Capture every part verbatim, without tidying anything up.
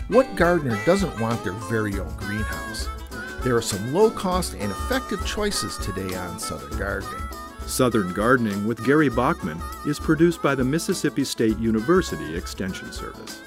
What gardener doesn't want their very own greenhouse? There are some low-cost and effective choices today on Southern Gardening. Southern Gardening with Gary Bachman is produced by the Mississippi State University Extension Service.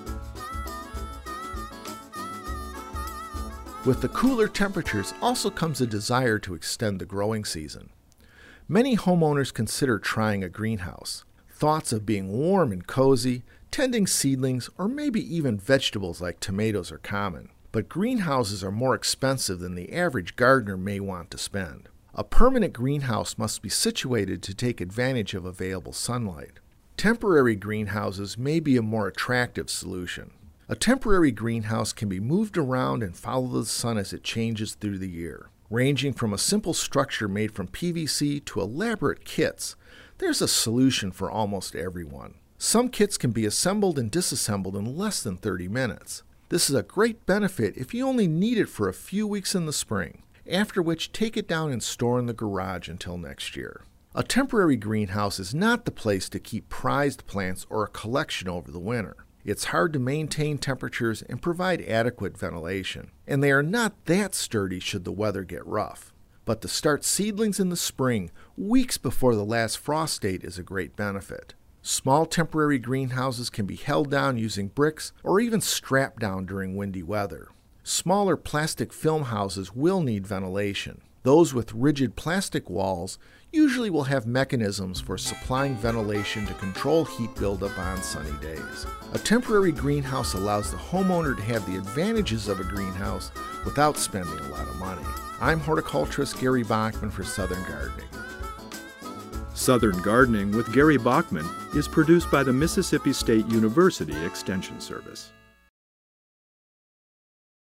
With the cooler temperatures also comes a desire to extend the growing season. Many homeowners consider trying a greenhouse. Thoughts of being warm and cozy, tending seedlings, or maybe even vegetables like tomatoes are common. But greenhouses are more expensive than the average gardener may want to spend. A permanent greenhouse must be situated to take advantage of available sunlight. Temporary greenhouses may be a more attractive solution. A temporary greenhouse can be moved around and follow the sun as it changes through the year. Ranging from a simple structure made from P V C to elaborate kits, there's a solution for almost everyone. Some kits can be assembled and disassembled in less than thirty minutes. This is a great benefit if you only need it for a few weeks in the spring, after which take it down and store in the garage until next year. A temporary greenhouse is not the place to keep prized plants or a collection over the winter. It's hard to maintain temperatures and provide adequate ventilation, and they are not that sturdy should the weather get rough. But to start seedlings in the spring, weeks before the last frost date, is a great benefit. Small temporary greenhouses can be held down using bricks or even strapped down during windy weather. Smaller plastic film houses will need ventilation. Those with rigid plastic walls usually will have mechanisms for supplying ventilation to control heat buildup on sunny days. A temporary greenhouse allows the homeowner to have the advantages of a greenhouse without spending a lot of money. I'm horticulturist Gary Bachman for Southern Gardening. Southern Gardening with Gary Bachman is produced by the Mississippi State University Extension Service.